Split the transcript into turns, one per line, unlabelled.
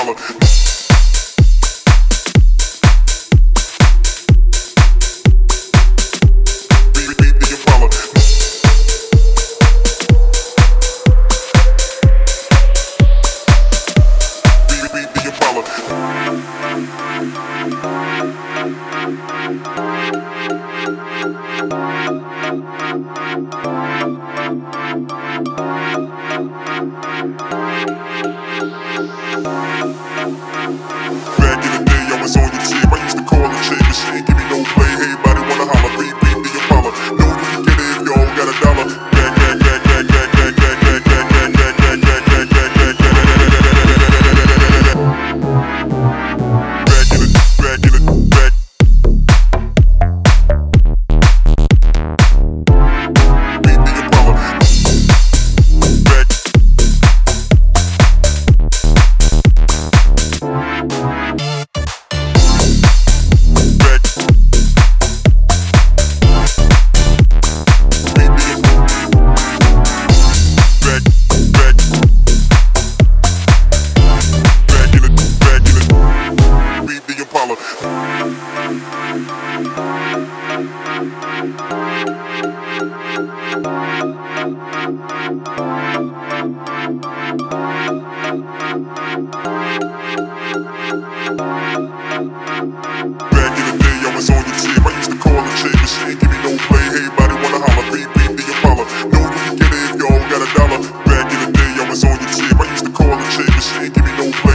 Impala. Back in the day, I was on your tip. I used to call and shake and she ain't give me no play. Hey, body wanna holler, beat the Impala. Know you can get it if y'all got a dollar. Back, back, back, back, back, back, back, back, back, back, back, back, back, back, back, back, back. Back in the, back in the, back. Beat the Impala. Back. Back in the day, I was on your tip. I used to call and shake and she ain't give me no play. Hey, body wanna holler, beat the Impala. Know you can get it if y'all got a dollar. Back in the day, I was on your tip. I used to call and shake and she ain't give me no play.